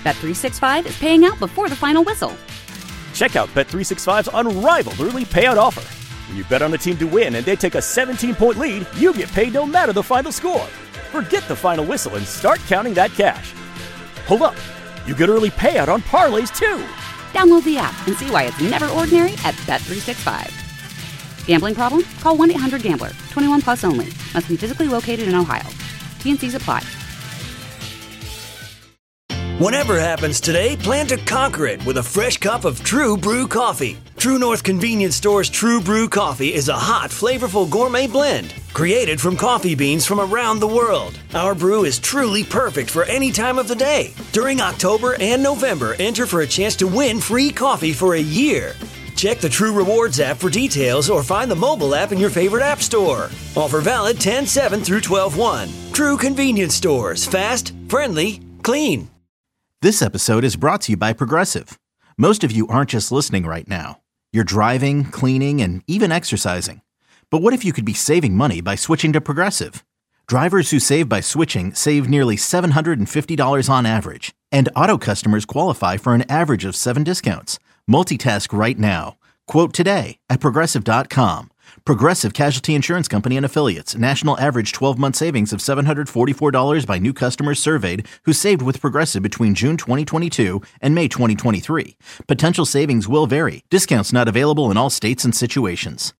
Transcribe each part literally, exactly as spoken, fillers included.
Bet three sixty-five is paying out before the final whistle. Check out Bet three sixty-five's unrivaled early payout offer. When you bet on a team to win and they take a seventeen-point lead, you get paid no matter the final score. Forget the final whistle and start counting that cash. Hold up. You get early payout on parlays, too. Download the app and see why it's never ordinary at Bet three sixty-five. Gambling problem? Call one eight hundred gambler. twenty-one plus only. Must be physically located in Ohio. T N Cs apply. Whatever happens today, plan to conquer it with a fresh cup of True Brew coffee. True North Convenience Store's True Brew coffee is a hot, flavorful gourmet blend created from coffee beans from around the world. Our brew is truly perfect for any time of the day. During October and November, enter for a chance to win free coffee for a year. Check the True Rewards app for details or find the mobile app in your favorite app store. Offer valid ten seven through twelve one. True Convenience Stores. Fast, friendly, clean. This episode is brought to you by Progressive. Most of you aren't just listening right now. You're driving, cleaning, and even exercising. But what if you could be saving money by switching to Progressive? Drivers who save by switching save nearly seven hundred fifty dollars on average. And auto customers qualify for an average of seven discounts. Multitask right now. Quote today at Progressive dot com. Progressive Casualty Insurance Company and Affiliates. National average twelve-month savings of seven hundred forty-four dollars by new customers surveyed who saved with Progressive between June twenty twenty-two and May twenty twenty-three. Potential savings will vary. Discounts not available in all states and situations.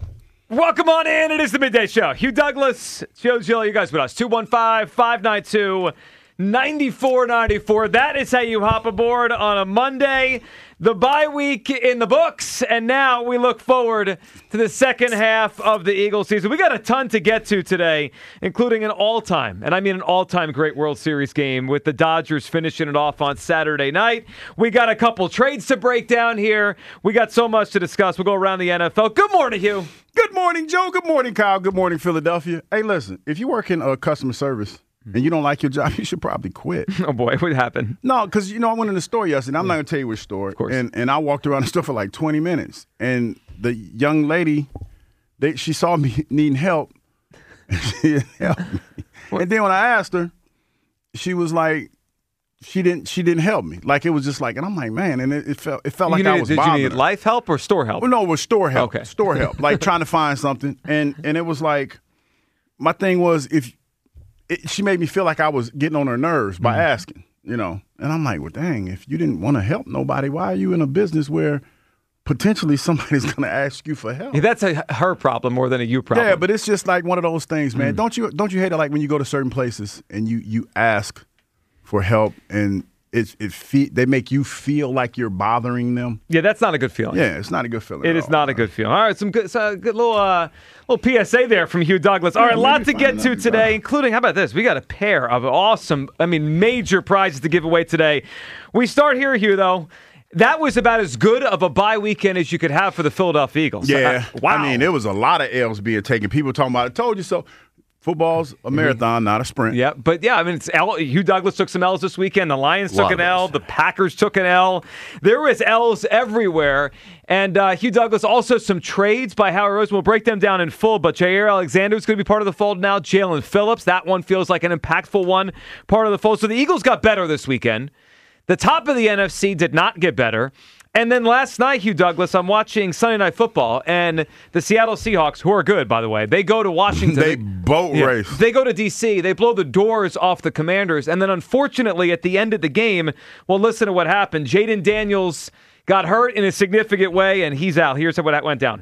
Welcome on in. It is the Midday Show. Hugh Douglas, Joe Gill, you guys with us. two one five, five nine two, nine four nine four. That is how you hop aboard on a Monday. The bye week in the books, and now we look forward to the second half of the Eagles season. We got a ton to get to today, including an all-time, and I mean an all-time great World Series game with the Dodgers finishing it off on Saturday night. We got a couple trades to break down here. We got so much to discuss. We'll go around the N F L. Good morning, Hugh. Good morning, Joe. Good morning, Kyle. Good morning, Philadelphia. Hey, listen, if you work in uh, customer service and you don't like your job, you should probably quit. Oh, boy, what happened? No, because, you know, I went in the store yesterday. I'm not going to tell you which store. Of course. And, and I walked around the store for like twenty minutes. And the young lady, they, she saw me needing help. And she didn't help me. What? And then when I asked her, she was like, she didn't she didn't help me. Like, it was just like, and I'm like, man, and it, it felt it felt you like needed, I was Did bothering you need her. life help or store help? Well, no, it was store help. Okay. Store help. Like trying to find something. And, and it was like, my thing was, if It, she made me feel like I was getting on her nerves by mm-hmm. asking, you know. And I'm like, well, dang, if you didn't want to help nobody, why are you in a business where potentially somebody's going to ask you for help? Yeah, that's a her problem more than a you problem. Yeah, but it's just like one of those things, man. Mm. Don't you don't you hate it like when you go to certain places and you, you ask for help and it, it fe- they make you feel like you're bothering them? Yeah, that's not a good feeling. Yeah, it's not a good feeling. It at is all, not man. a good feeling. All right, some good, so good little uh, little P S A there from Hugh Douglas. All right, a Yeah, lot to maybe get fine, to that'd be today, fine. including, how about this? We got a pair of awesome, I mean, major prizes to give away today. We start here, Hugh, though. That was about as good of a bye weekend as you could have for the Philadelphia Eagles. Yeah. Uh, wow. I mean, there was a lot of L's being taken. People talking about, I told you so. Football's a marathon, not a sprint. Yeah, but yeah, I mean, it's L. Hugh Douglas took some L's this weekend. The Lions took Lot an of L. L's. The Packers took an L. There was L's everywhere. And uh, Hugh Douglas, also some trades by Howard Rosen. We'll break them down in full. But Jair Alexander is going to be part of the fold now. Jalen Phillips, that one feels like an impactful one, part of the fold. So the Eagles got better this weekend. The top of the N F C did not get better. And then last night, Hugh Douglas, I'm watching Sunday Night Football, and the Seattle Seahawks, who are good, by the way, they go to Washington. They boat Yeah. race. They go to D C. They blow the doors off the Commanders. And then, unfortunately, at the end of the game, well, listen to what happened. Jaden Daniels got hurt in a significant way, and he's out. Here's what went down.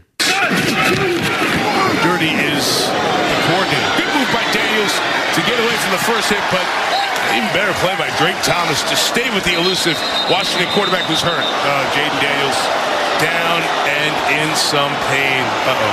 Dirty is the coordinator. Good move by Daniels to get away from the first hit, but even better play by Drake Thomas to stay with the elusive Washington quarterback who's hurt. Uh, Jaden Daniels down and in some pain. Uh-oh.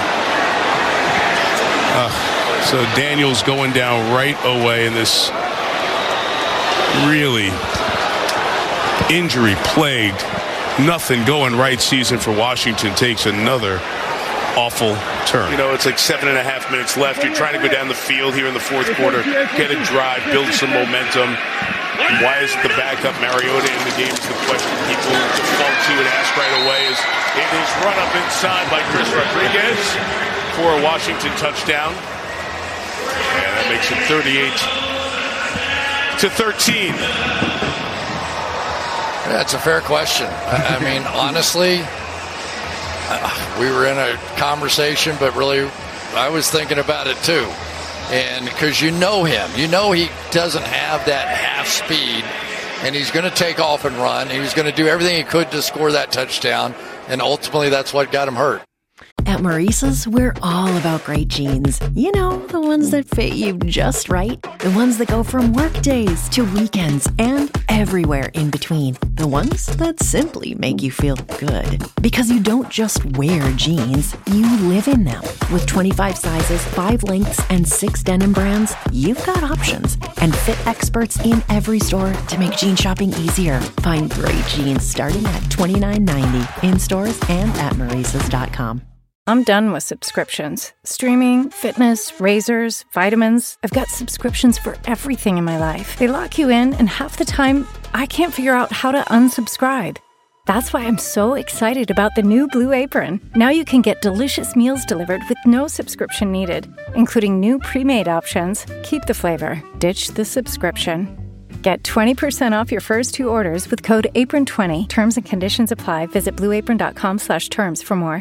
Uh, so Daniels going down right away in this really injury-plagued, nothing going right season for Washington takes another awful turn. You know, it's like seven and a half minutes left. You're trying to go down the field here in the fourth quarter, get a drive, build some momentum. Why is the backup Mariota in the game is the question people default to and ask right away. Is it is run up inside by Chris Rodriguez for a Washington touchdown. And that makes it thirty-eight to thirteen. That's a fair question. I, I mean, honestly, uh, we were in a conversation, but really, I was thinking about it too. And because you know him, you know he doesn't have that half speed, and he's going to take off and run. He was going to do everything he could to score that touchdown, and ultimately that's what got him hurt. At Maurice's, we're all about great jeans. You know, the ones that fit you just right. The ones that go from work days to weekends and everywhere in between. The ones that simply make you feel good. Because you don't just wear jeans, you live in them. With twenty-five sizes, five lengths, and six denim brands, you've got options. And fit experts in every store to make jean shopping easier. Find great jeans starting at twenty-nine ninety in stores and at Maurices dot com. I'm done with subscriptions. Streaming, fitness, razors, vitamins. I've got subscriptions for everything in my life. They lock you in, and half the time, I can't figure out how to unsubscribe. That's why I'm so excited about the new Blue Apron. Now you can get delicious meals delivered with no subscription needed, including new pre-made options. Keep the flavor, ditch the subscription. Get twenty percent off your first two orders with code apron twenty. Terms and conditions apply. Visit blueapron.com slash terms for more.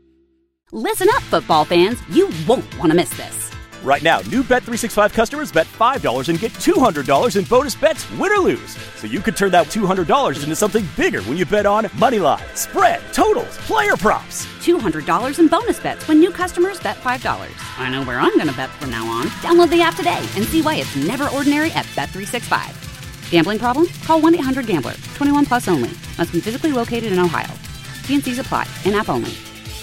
Listen up, football fans. You won't want to miss this. Right now, new Bet three sixty-five customers bet five dollars and get two hundred dollars in bonus bets, win or lose. So you could turn that two hundred dollars into something bigger when you bet on money line, spread, totals, player props. two hundred dollars in bonus bets when new customers bet five dollars. I know where I'm going to bet from now on. Download the app today and see why it's never ordinary at Bet three sixty-five. Gambling problem? Call one eight hundred gambler. twenty-one plus only. Must be physically located in Ohio. T and C's apply. In-app only.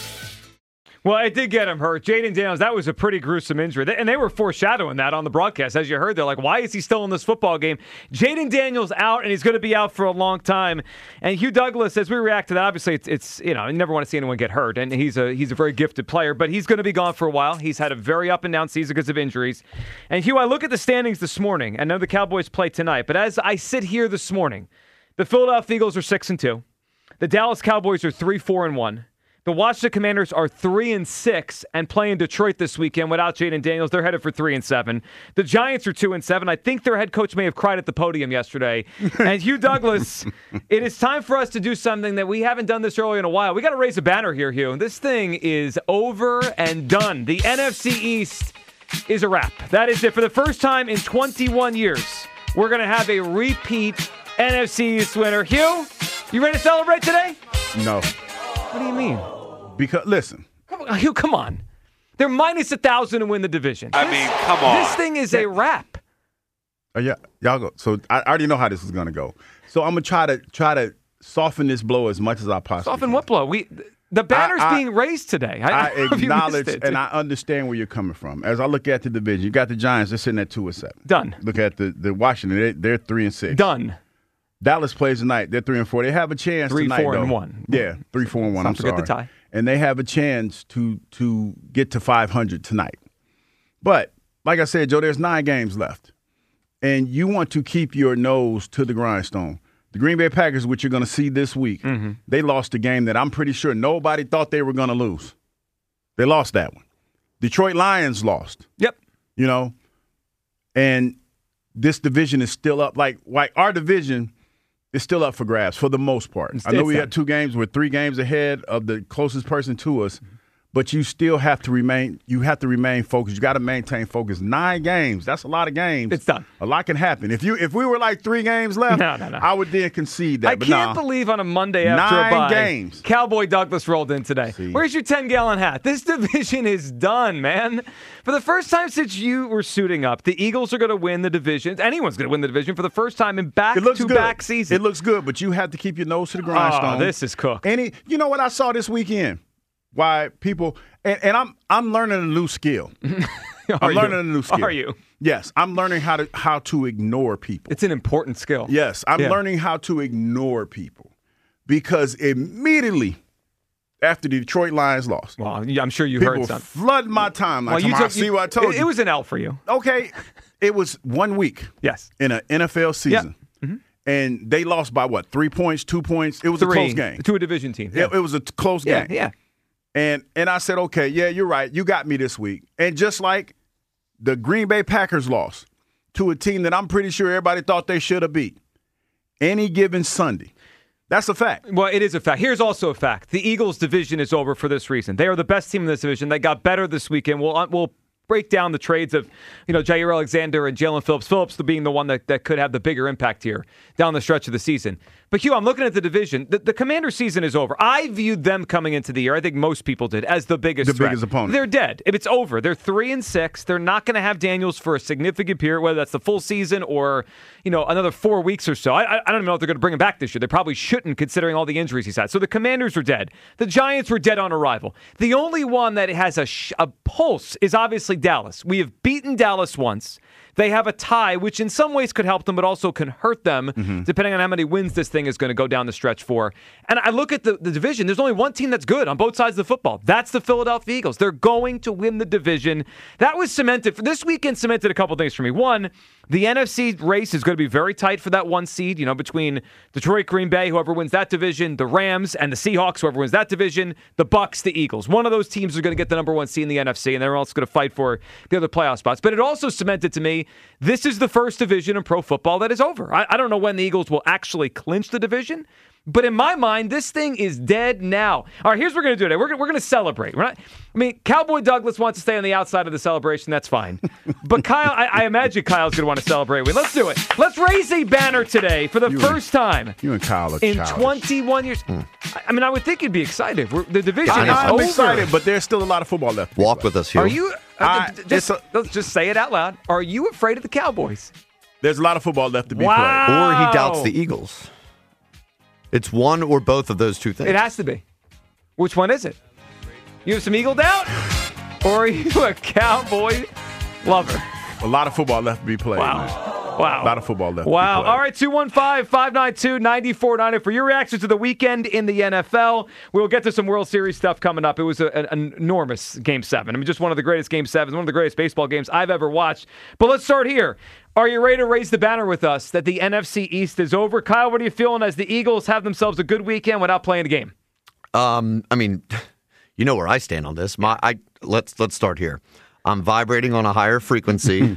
Well, it did get him hurt. Jayden Daniels, that was a pretty gruesome injury. And they were foreshadowing that on the broadcast. As you heard, they're like, why is he still in this football game? Jayden Daniels out, and he's going to be out for a long time. And Hugh Douglas, as we react to that, obviously it's, it's you know, you never want to see anyone get hurt. And he's a he's a very gifted player, but he's going to be gone for a while. He's had a very up-and-down season because of injuries. And Hugh, I look at the standings this morning. I know the Cowboys play tonight, but as I sit here this morning, the Philadelphia Eagles are six and two. The Dallas Cowboys are three, four, and one. The Washington Commanders are three and six and play in Detroit this weekend without Jayden Daniels. They're headed for three and seven. The Giants are two and seven. I think their head coach may have cried at the podium yesterday. And Hugh Douglas, it is time for us to do something that we haven't done this early in a while. We got to raise a banner here, Hugh. This thing is over and done. The N F C East is a wrap. That is it. For the first time in twenty-one years, we're going to have a repeat N F C East winner. Hugh, you ready to celebrate today? No. What do you mean? Because, listen. Come on, Hugh, come on. They're minus one thousand to win the division. I mean, come on. This thing is a wrap. Uh, yeah, y'all go. So I already know how this is going to go. So I'm going to try to try to soften this blow as much as I possibly Soften can. what blow? We The banner's I, I, being raised today. I, I I acknowledge it. and I understand where you're coming from. As I look at the division, you got the Giants, they're sitting at two and seven. Done. Look at the, the Washington, they, they're three and six. Done. Dallas plays tonight. They're three and four. They have a chance three, tonight, Three, four, though. and one. Yeah, three, four, and one. Don't I'm forget sorry. the tie. And they have a chance to to get to five hundred tonight. But like I said, Joe, there's nine games left, and you want to keep your nose to the grindstone. The Green Bay Packers, which you're going to see this week, mm-hmm. they lost a game that I'm pretty sure nobody thought they were going to lose. They lost that one. Detroit Lions lost. Yep. You know, and this division is still up. Like, like our division is still up for grabs for the most part. It's, I know we done. had two games. We're three games ahead of the closest person to us. But you still have to remain. You have to remain focused. You got to maintain focus. Nine games. That's a lot of games. It's done. A lot can happen. If you if we were like three games left, no, no, no. I would then concede that. I but can't nah. believe on a Monday after Nine a bye, games. Cowboy Douglas rolled in today. See. Where's your ten-gallon hat? This division is done, man. For the first time since you were suiting up, the Eagles are going to win the division. Anyone's going to win the division for the first time in back-to-back season. It looks good, but you have to keep your nose to the grindstone. Oh, this is cooked. Any, you know what I saw this weekend? Why people and, and I'm I'm learning a new skill. I'm you? learning a new skill. Are you? Yes, I'm learning how to how to ignore people. It's an important skill. Yes, I'm yeah. learning how to ignore people because immediately after the Detroit Lions lost, well, I'm sure you people heard something. Flood my timeline. Well, you I took, see you, what I told it, you. It was an L for you. Okay, it was one week. Yes, in an N F L season. Yeah. Mm-hmm. And they lost by what? Three points, two points. It was Three, a close game to a division team. Yeah. It, it was a t- close yeah, game. Yeah. And and I said, okay, yeah, you're right. You got me this week. And just like the Green Bay Packers lost to a team that I'm pretty sure everybody thought they should have beat, any given Sunday, That's a fact. Well, it is a fact. Here's also a fact. The Eagles' division is over for this reason. They are the best team in this division. They got better this weekend. We'll, we'll break down the trades of, you know, Jair Alexander and Jalen Phillips. Phillips being the one that, that could have the bigger impact here down the stretch of the season. But, Hugh, I'm looking at the division. The, the Commander season is over. I viewed them coming into the year, I think most people did, as the biggest The threat. biggest opponent. They're dead. If it's over, they're three and six. They're not going to have Daniels for a significant period, whether that's the full season or, you know, another four weeks or so. I, I don't even know if they're going to bring him back this year. They probably shouldn't, considering all the injuries he's had. So the Commanders are dead. The Giants were dead on arrival. The only one that has a, sh- a pulse is obviously Dallas. We have beaten Dallas once. They have a tie, which in some ways could help them, but also can hurt them, mm-hmm. depending on how many wins this thing is going to go down the stretch for. And I look at the, the division. There's only one team that's good on both sides of the football. That's the Philadelphia Eagles. They're going to win the division. That was cemented. For this weekend cemented a couple things for me. One, the N F C race is going to be very tight for that one seed, you know, between Detroit, Green Bay, whoever wins that division, the Rams, and the Seahawks, whoever wins that division, the Bucks, the Eagles. One of those teams is going to get the number one seed in the N F C, and they're also going to fight for the other playoff spots. But it also cemented to me, this is the first division in pro football that is over. I, I don't know when the Eagles will actually clinch the division, but in my mind, this thing is dead now. All right, here's what we're going to do today. We're, we're going to celebrate. We're not, I mean, Cowboy Douglas wants to stay on the outside of the celebration. That's fine. But Kyle, I, I imagine Kyle's going to want to celebrate with. Let's do it. Let's raise a banner today for the you first and, time you and Kyle are in childish. twenty-one years. Mm. I, I mean, I would think you'd be excited. We're, the division I, is I'm over. excited, but there's still a lot of football left. Walk with us, Hugh. Are you? I, uh, just, a, let's just say it out loud. Are you afraid of the Cowboys? There's a lot of football left to be wow. played. Or he doubts the Eagles. It's one or both of those two things. It has to be. Which one is it? You have some Eagle doubt? Or are you a Cowboy lover? A lot of football left to be played. Wow. Man. Wow. A lot of football left Wow. to be played. All right, two one five, five nine two, nine four nine zero for your reaction to the weekend in the N F L. We'll get to some World Series stuff coming up. It was a, an, an enormous Game seven. I mean, just one of the greatest Game sevens, one of the greatest baseball games I've ever watched. But let's start here. Are you ready to raise the banner with us that the N F C East is over? Kyle, what are you feeling as the Eagles have themselves a good weekend without playing a game? Um, I mean, you know where I stand on this. My, I let's let's start here. I'm vibrating on a higher frequency.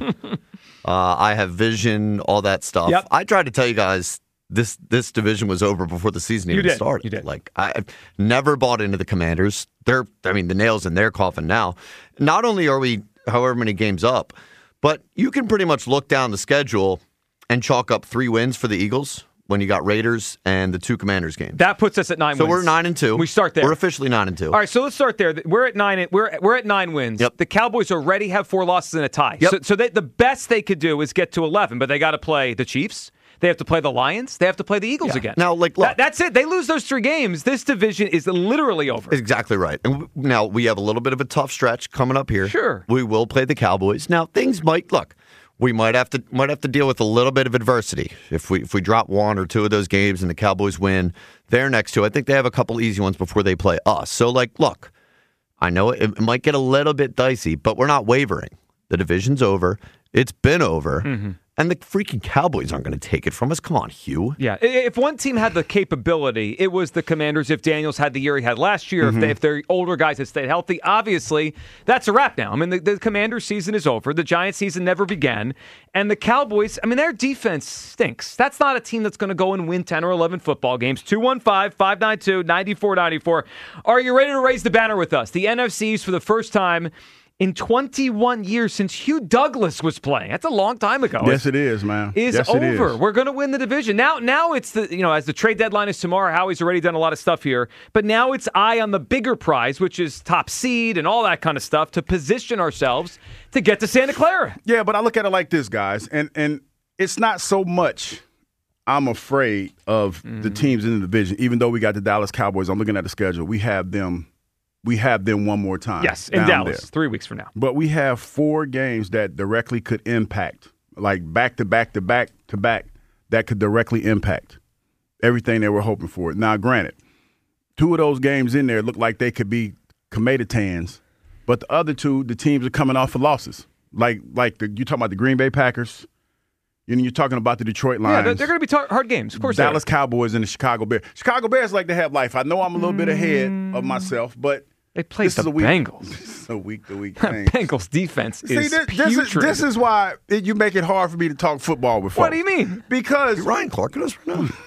uh, I have vision, all that stuff. Yep. I tried to tell you guys this this division was over before the season You even did. started. You did. Like I never bought into the Commanders. They're, I mean, the nail's in their coffin now. Not only are we however many games up, but you can pretty much look down the schedule and chalk up three wins for the Eagles when you got Raiders and the two Commanders games. That puts us at nine so wins. So we're nine and two. We start there. We're officially nine and two. All right, so let's start there. We're at nine. We're we're at nine wins. Yep. The Cowboys already have four losses and a tie. Yep. So, so they, the best they could do is get to eleven, but they got to play the Chiefs. They have to play the Lions. They have to play the Eagles Yeah. again. Now, like, look, that, that's it. They lose those three games. This division is literally over. Exactly right. And w- now we have a little bit of a tough stretch coming up here. Sure. We will play the Cowboys. Now things might look. We might have to might have to deal with a little bit of adversity if we if we drop one or two of those games and the Cowboys win their next two. I think they have a couple easy ones before they play us. So, like, look, I know it, it might get a little bit dicey, but we're not wavering. The division's over. It's been over. Mm-hmm. And the freaking Cowboys aren't going to take it from us. Come on, Hugh. Yeah. If one team had the capability, it was the Commanders. If Daniels had the year he had last year, Mm-hmm. if, they, if their older guys had stayed healthy, obviously that's a wrap now. I mean, the, the Commanders season is over. The Giants season never began. And the Cowboys, I mean, their defense stinks. That's not a team that's going to go and win ten or eleven football games. two one five, five nine two, nine four nine four. Are you ready to raise the banner with us? The N F C's for the first time in twenty-one years since Hugh Douglas was playing. That's a long time ago. Yes, it is, man. Is yes, over. It is. We're going to win the division. Now now it's the, you know, as the trade deadline is tomorrow, Howie's already done a lot of stuff here, but now it's eye on the bigger prize, which is top seed and all that kind of stuff to position ourselves to get to Santa Clara. Yeah, but I look at it like this, guys, and and it's not so much I'm afraid of mm-hmm. the teams in the division, even though we got the Dallas Cowboys. I'm looking at the schedule. We have them We have them one more time. Yes, in Dallas, there. three weeks from now. But we have four games that directly could impact, like back to back to back to back, that could directly impact everything they were hoping for. Now, granted, two of those games in there look like they could be Comedatans, but the other two, the teams are coming off of losses. Like, like the, you're talking about the Green Bay Packers. You know, you're talking about the Detroit Lions. Yeah, they're, they're going to be tar- hard games. Of course, Dallas Cowboys and the Chicago Bears. Chicago Bears like to have life. I know I'm a little mm. bit ahead of myself, but they played this the is a week, Bengals. This is a week-to-week thing. Bengals defense See, is this, this is this is why it, you make it hard for me to talk football with folks. What do you mean? Because You're Ryan Clark at us right now.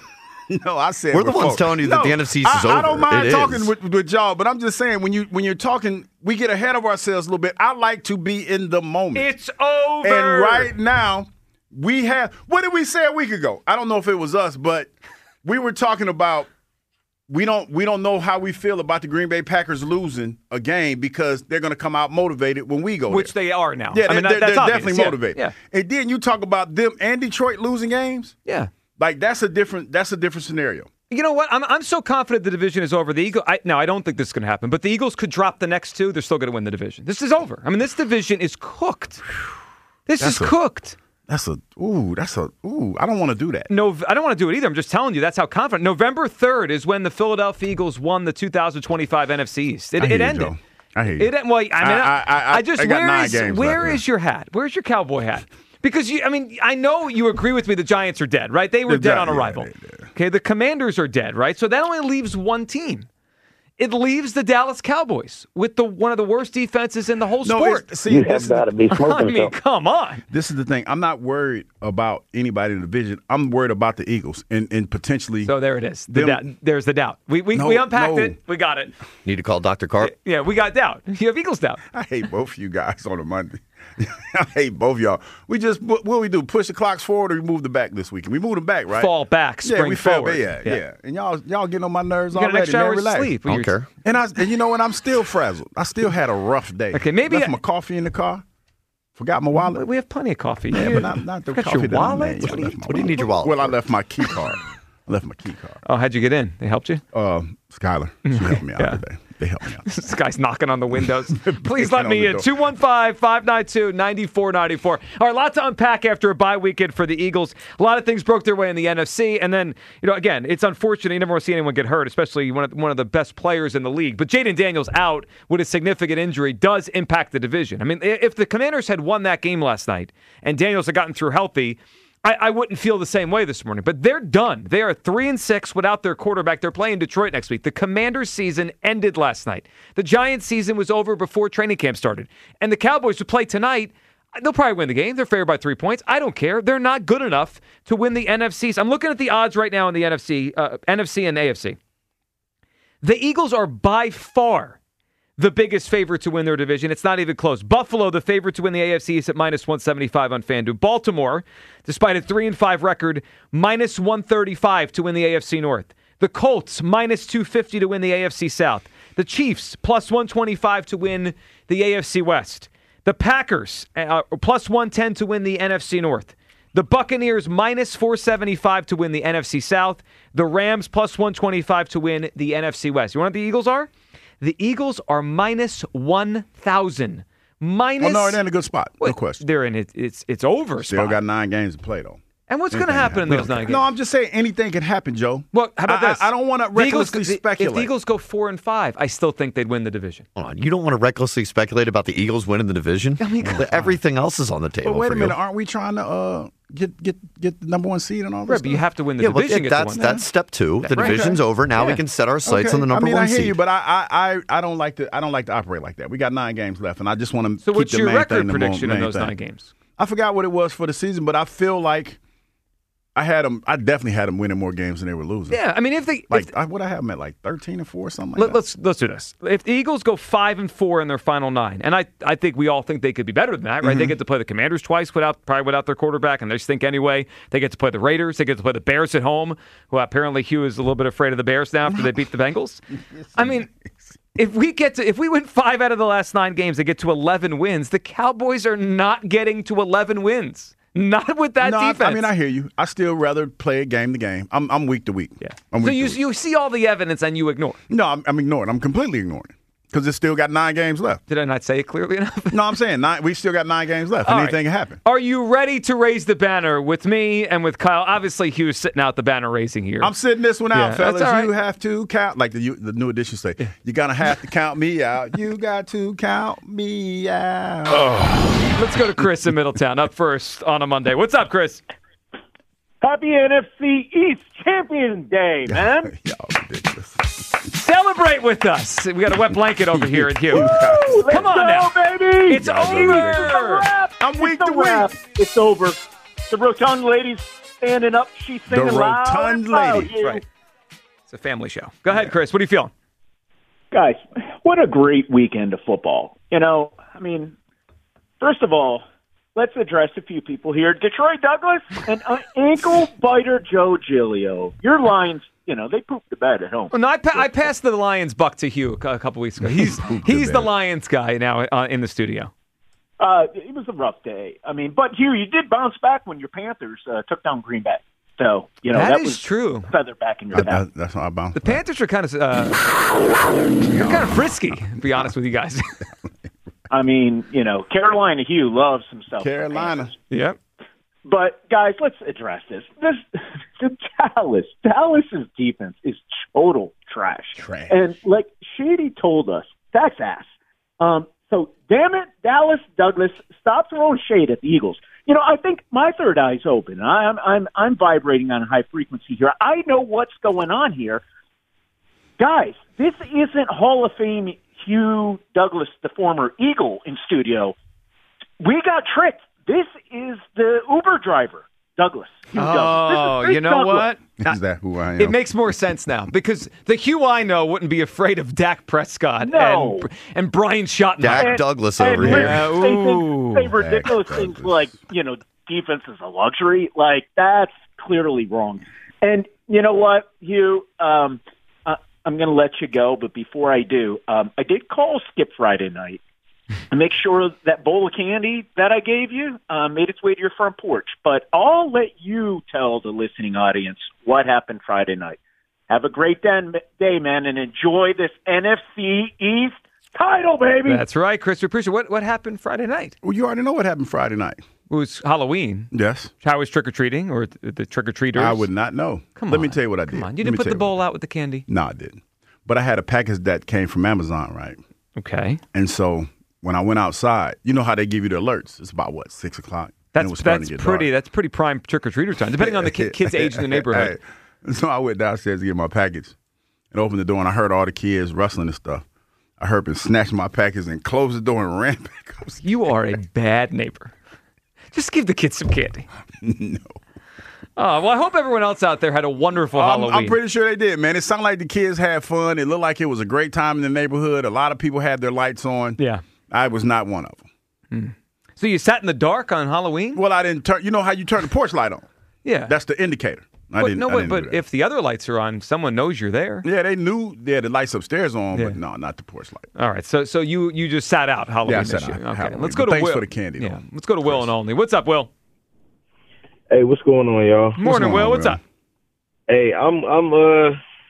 No, I said we're the before. ones telling you that no, the N F C East I, is over. I don't mind it talking is. with, with y'all, but I'm just saying when you when you're talking, we get ahead of ourselves a little bit. I like to be in the moment. It's over. And right now, we have. What did we say a week ago? I don't know if it was us, but we were talking about. We don't we don't know how we feel about the Green Bay Packers losing a game because they're going to come out motivated when we go Which there. they are now. Yeah, I they're, mean, that, they're, that's they're obvious. definitely Yeah, motivated. Yeah. And then you talk about them and Detroit losing games. Yeah. Like that's a different that's a different scenario. You know what? I'm I'm so confident the division is over. The Eagle. I, now I don't think this is going to happen, but the Eagles could drop the next two. They're still going to win the division. This is over. I mean, this division is cooked. This That's is a- cooked. That's a ooh, that's a ooh. I don't want to do that. No, I don't want to do it either. I'm just telling you that's how confident. November third is when the Philadelphia Eagles won the two thousand twenty-five N F C East. It, I hear it you, ended. Joe. I hear you. It well, I mean, I, I- I- I- I just I got where nine is games where left, is your hat? Where's your cowboy hat? Because you, I mean, I know you agree with me. The Giants are dead, right? They were They're dead dead, on yeah, arrival. they're Okay, the Commanders are dead, right? So that only leaves one team. It leaves the Dallas Cowboys with the one of the worst defenses in the whole No, sport. it's- see, You this have is- gotta be I smoking mean, something. come on. This is the thing. I'm not worried about anybody in the division. I'm worried about the Eagles and, and potentially. So there it is. The them- doubt. There's the doubt. We we, No, we unpacked no. it. We got it. Need to call Doctor Carp. Yeah, we got doubt. You have Eagles doubt. I hate both of you guys on a Monday. I hate both of y'all. We just what do we do? Push the clocks forward or we move them back this weekend? We moved them back, right? Fall back, Yeah, spring we fell forward. back. Yeah, Yeah. yeah, And y'all y'all getting on my nerves You got an already. extra man. hour's Relax. sleep. I don't care. And I and you know what? I'm still frazzled. I still had a rough day. Okay, maybe left I- my coffee in the car. Forgot my wallet. We have plenty of coffee. Yeah, You- but not, not the forgot coffee your that I wallet? made. What I do you- left my what do you need your wallet Well, I for? left my key card. I left my key card. Oh, how'd you get in? They helped you? Uh, Skylar, she helped me out Yeah. today. They helped me out. This guy's knocking on the windows. Please Banging let on me the in. door. two one five, five nine two, nine four nine four. All right, a lot to unpack after a bye weekend for the Eagles. A lot of things broke their way in the N F C. And then, you know, again, it's unfortunate. You never want to see anyone get hurt, especially one of, one of the best players in the league. But Jaden Daniels out with a significant injury does impact the division. I mean, if the Commanders had won that game last night and Daniels had gotten through healthy, I, I wouldn't feel the same way this morning, but they're done. They are three and six without their quarterback. They're playing Detroit next week. The Commanders' season ended last night. The Giants' season was over before training camp started, and the Cowboys who play tonight, they'll probably win the game. They're favored by three points. I don't care. They're not good enough to win the N F C. I'm looking at the odds right now in the N F C, uh, N F C and A F C. The Eagles are by far the biggest favorite to win their division. It's not even close. Buffalo, the favorite to win the A F C, is at minus one seventy-five on FanDuel. Baltimore, despite a three and five record, minus one thirty-five to win the A F C North. The Colts, minus two fifty to win the A F C South. The Chiefs, plus one twenty-five to win the A F C West. The Packers, uh, plus one ten to win the N F C North. The Buccaneers, minus four seventy-five to win the N F C South. The Rams, plus one twenty-five to win the N F C West. You want what the Eagles are? The Eagles are minus one thousand. Minus. Oh, no, they're in a good spot. No question. They're in it. It's it's over. Still spot. got nine games to play, though. And what's going to Anything happen in can those happen. nine games? No, I'm just saying anything can happen, Joe. Well, how about I, this? I, I don't want to The Eagles- recklessly the- speculate. If the Eagles go four and five, I still think they'd win the division. Hold on. You don't want to recklessly speculate about the Eagles winning the division? I mean, everything else is on the table. But wait for a minute, you. aren't we trying to uh, get get get the number one seed and all this Right, stuff? but you have to win the Yeah, well, division. yeah, get to that's one. that's step two. The Right. division's Okay. over. Now we Yeah. can set our sights Okay. on the number I mean, one I hear seed. you, but I, I I I don't like to I don't like to operate like that. We got nine games left, and I just want to. So keep what's the your main record thing the mo- prediction in main those thing. nine games? I forgot what it was for the season, but I feel like I had them. I definitely had them winning more games than they were losing. Yeah, I mean, if they Like if, I, what I have them at like thirteen and four, something like let, that. let's let's do this. If the Eagles go five and four in their final nine, and I, I think we all think they could be better than that, right? Mm-hmm. They get to play the Commanders twice without probably without their quarterback, and they stink anyway. They get to play the Raiders. They get to play the Bears at home, who apparently Hugh is a little bit afraid of the Bears now after they beat the Bengals. I mean, if we get to if we win five out of the last nine games, they get to eleven wins. The Cowboys are not getting to eleven wins. Not with that no, I- defense. I mean, I hear you. I still rather play it game to game. I'm I'm week to week. yeah. I'm So week you to week. you see all the evidence and you ignore. No, I'm, I'm ignoring. I'm completely ignoring it because it's still got nine games left. Did I not say it clearly enough? No, I'm saying nine. We still got nine games left. All And right. anything can happen. Are you ready to raise the banner with me and with Kyle? Obviously, Hugh's sitting out the banner raising here. I'm sitting this one Yeah, out, that's fellas. all right. You have to count, like the you- the new edition say. You're gonna have to count me out. You got to count me out. Let's go to Chris in Middletown up first on a Monday. What's up, Chris? Happy N F C East Champions Day, man. Y'all ridiculous. Celebrate with us. We got a wet blanket over here at Hugh. Woo, let's Come on go, now. baby. It's It's over. a wrap. I'm week it's to a wrap. week. It's over. The Brooks Young ladies, standing up. She's singing The loud rotund and loud. lady. That's right. It's a family show. Go ahead, Chris. What are you feeling? Guys, what a great weekend of football. You know, I mean, first of all, let's address a few people here. Detroit Douglas and uh, ankle biter Joe Giglio. Your Lions, you know, they pooped the bed at home. Well, no, I, pa- I passed the Lions buck to Hugh a couple weeks ago. He's he's the Lions guy now uh, in the studio. Uh, it was a rough day. I mean, but Hugh, you did bounce back when your Panthers uh, took down Green Bay. So, you know, that, that is was true. Feather back in your That- cap. that- that's how I bounced The back. Panthers are kind of uh, they're kind of frisky, to be honest with you guys. I mean, you know, Carolina Hugh loves himself. Carolina. Yep. But guys, let's address this. This the Dallas, Dallas's defense is total trash. Trash. And like Shady told us, that's ass. Um, so damn it, Dallas Douglas, stop throwing shade at the Eagles. You know, I think my third eye's open. I'm I'm I'm vibrating on a high frequency here. I know what's going on here. Guys, this isn't Hall of Fame Hugh Douglas, the former Eagle, in studio. We got tricked. This is the Uber driver, Douglas. Hugh Oh, Douglas. This is you know Douglas. what? Is that who I am? It makes more sense now because the Hugh I know wouldn't be afraid of Dak Prescott No. and and Brian Schottenheimer. Dak And- Douglas and over listen, here. Yeah, They, ooh. think, say ridiculous Dak things Douglas. like, you know, defense is a luxury. Like, that's clearly wrong. And you know what, Hugh? Um, uh, I'm going to let you go, but before I do, um, I did call Skip Friday night and make sure that bowl of candy that I gave you uh, made its way to your front porch. But I'll let you tell the listening audience what happened Friday night. Have a great day, man, and enjoy this N F C East title, baby. That's right, Chris. We appreciate what what happened Friday night. Well, you already know what happened Friday night. It was Halloween. Yes. How was trick or treating or the, the trick or treaters? I would not know. Come Let on. me tell you what I Come did. on, Let you didn't me put tell the you bowl out with the candy. No, I didn't. But I had a package that came from Amazon, right? Okay. And so when I went outside, you know how they give you the alerts. It's about, what, six o'clock? And it That's was starting that's to get pretty. dark. That's pretty prime trick or treater time, depending on the ki- kid's age in the neighborhood. Hey, so I went downstairs to get my package and opened the door, and I heard all the kids rustling and stuff. I heard them snatch my package and close the door and ran back upstairs. You are a bad neighbor. Just give the kids some candy. No. Oh, well, I hope everyone else out there had a wonderful I'm, Halloween. I'm pretty sure they did, man. It sounded like the kids had fun. It looked like it was a great time in the neighborhood. A lot of people had their lights on. Yeah. I was not one of them. So you sat in the dark on Halloween? Well, I didn't turn. You know how you turn the porch light on? Yeah. That's the indicator. I But- didn't. no, I but, didn't do but that. if the other lights are on, someone knows you're there. Yeah, they knew they had the lights upstairs on, Yeah. but no, not the porch light. All right, so so you you just sat out Halloween Yeah, I this sat year. out Okay, Halloween, let's go but to thanks Will. for the candy, Yeah, though. let's go to Will and Only. What's up, Will? Hey, what's going on, y'all? Morning, going Will. on, What's Will? up? Hey, I'm I'm uh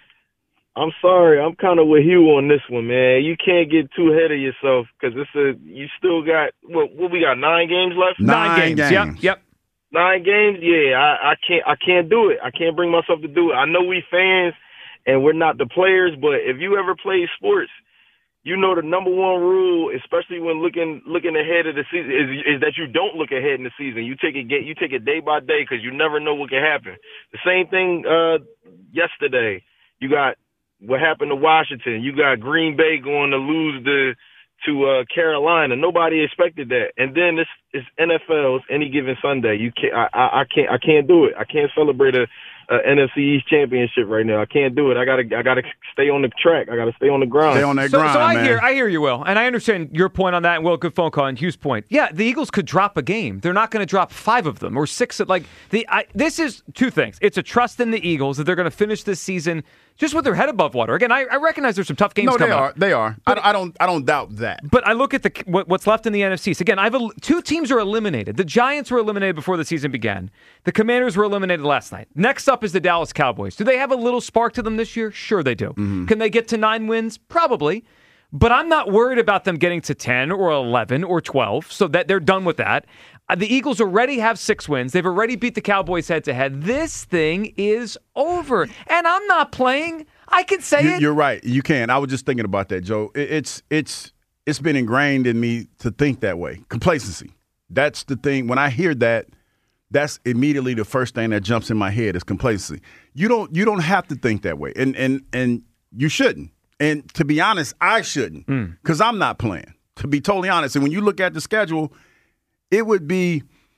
I'm sorry. I'm kind of with Hugh on this one, man. You can't get too ahead of yourself because it's a you still got what? What we got? Nine games left. Nine games. games. Yep. Yep. Nine games. Yeah, I, I can't. I can't do it. I can't bring myself to do it. I know we fans and we're not the players, but if you ever play sports, you know the number one rule, especially when looking looking ahead of the season, is is that you don't look ahead in the season. You take it you take it day by day because you never know what can happen. The same thing uh, yesterday. You got what happened to Washington. You got Green Bay going to lose the to uh, Carolina. Nobody expected that. And then this is N F L's any given Sunday. You can't. I, I, I can't. I can't do it. I can't celebrate a, a N F C East championship right now. I can't do it. I gotta. I gotta stay on the track. I gotta stay on the grind. Stay on that So, grind, so I man. hear, I hear you, Will, and I understand your point on that. And Will, good phone call, and Hugh's point. Yeah, the Eagles could drop a game. They're not going to drop five of them or six. Of, like the, I, this is two things. It's a trust in the Eagles that they're going to finish this season just with their head above water. Again, I, I recognize there's some tough games no, they coming are. up. They are. I, I don't. I don't doubt that. But I look at the what, what's left in the N F C. So again, I've el- two teams are eliminated. The Giants were eliminated before the season began. The Commanders were eliminated last night. Next up is the Dallas Cowboys. Do they have a little spark to them this year? Sure they do. Mm-hmm. Can they get to nine wins? Probably. But I'm not worried about them getting to ten or eleven or twelve, so that they're done with that. Uh, the Eagles already have six wins. They've already beat the Cowboys head-to-head. This thing is over. And I'm not playing. I can say You, it. you're right. You can. I was just thinking about that, Joe. It, it's it's it's been ingrained in me to think that way. Complacency. That's the thing. When I hear that, that's immediately the first thing that jumps in my head is complacency. You don't you don't have to think that way, and and and you shouldn't. And to be honest, I shouldn't because I'm not playing. To be totally honest, and when you look at the schedule, it would be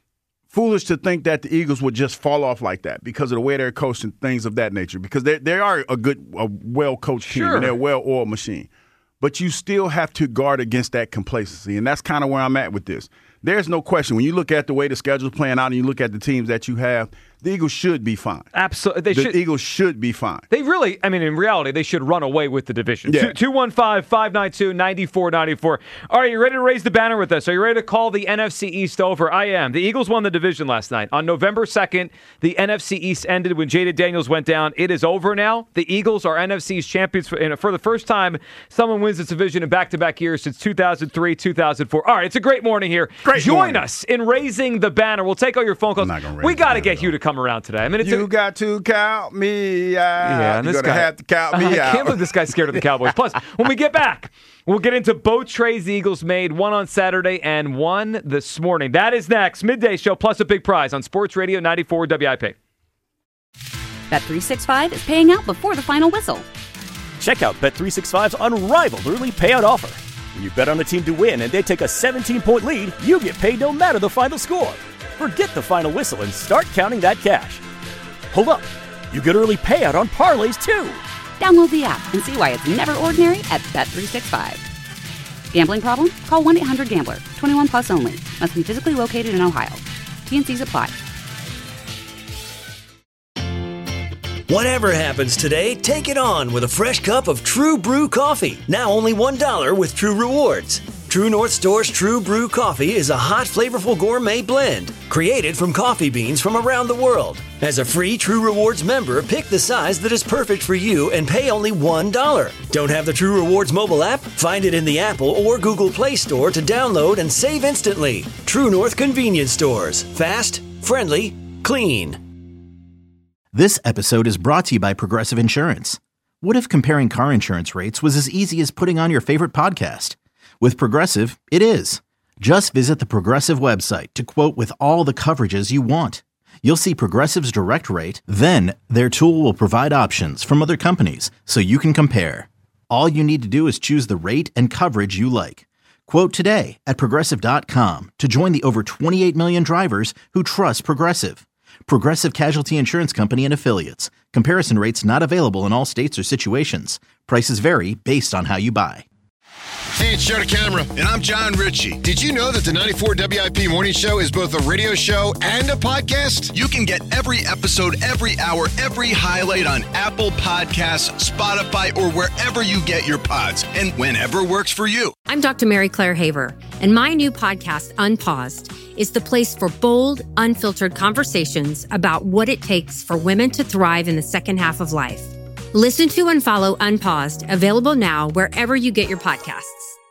foolish to think that the Eagles would just fall off like that because of the way they're coached and things of that nature. Because they they are a good, a well-coached team, Sure. and they're a well-oiled machine. But you still have to guard against that complacency, and that's kind of where I'm at with this. There's no question. When you look at the way the schedule's playing out and you look at the teams that you have, the Eagles should be fine. Absolutely. They the should, Eagles should be fine. They really, I mean, in reality, they should run away with the division. Yeah. two one five, five nine two, nine four nine four. All right, you ready to raise the banner with us? Are you ready to call the N F C East over? I am. The Eagles won the division last night. On November second, the N F C East ended when Jada Daniels went down. It is over now. The Eagles are N F C's champions for, for the first time. Someone wins this division in back-to-back years since two thousand three, two thousand four. All right, it's a great morning here. Great Join morning. us in raising the banner. We'll take all your phone calls. I'm not gonna raise We the got to banner, get though. Hugh to come around today. I mean, it's You a, got to count me out. Yeah, and You're this going to guy- have to count me I out. can't believe this guy's scared of the Cowboys. Plus, when we get back, we'll get into both trades the Eagles made, one on Saturday and one this morning. That is next. Midday show plus a big prize on Sports Radio ninety-four W I P. Bet three sixty-five is paying out before the final whistle. Check out Bet three sixty-five's unrivaled early payout offer. When you bet on a team to win and they take a seventeen-point lead, you get paid no matter the final score. Forget the final whistle and start counting that cash. Hold up. You get early payout on parlays, too. Download the app and see why it's never ordinary at Bet three sixty-five. Gambling problem? Call one eight hundred gambler. twenty-one plus only. Must be physically located in Ohio. T and Cs apply. Whatever happens today, take it on with a fresh cup of True Brew coffee. Now only one dollar with True Rewards. True North Store's True Brew coffee is a hot, flavorful gourmet blend created from coffee beans from around the world. As a free True Rewards member, pick the size that is perfect for you and pay only one dollar. Don't have the True Rewards mobile app? Find it in the Apple or Google Play Store to download and save instantly. True North Convenience Stores. Fast, friendly, clean. This episode is brought to you by Progressive Insurance. What if comparing car insurance rates was as easy as putting on your favorite podcast? With Progressive, it is. Just visit the Progressive website to quote with all the coverages you want. You'll see Progressive's direct rate, then their tool will provide options from other companies so you can compare. All you need to do is choose the rate and coverage you like. Quote today at Progressive dot com to join the over twenty-eight million drivers who trust Progressive. Progressive Casualty Insurance Company and Affiliates. Comparison rates not available in all states or situations. Prices vary based on how you buy. Hey, it's Joe DeCamera, and I'm John Ritchie. Did you know that the ninety-four W I P Morning Show is both a radio show and a podcast? You can get every episode, every hour, every highlight on Apple Podcasts, Spotify, or wherever you get your pods, and whenever works for you. I'm Doctor Mary Claire Haver, and my new podcast, Unpaused, is the place for bold, unfiltered conversations about what it takes for women to thrive in the second half of life. Listen to and follow Unpaused, available now wherever you get your podcasts.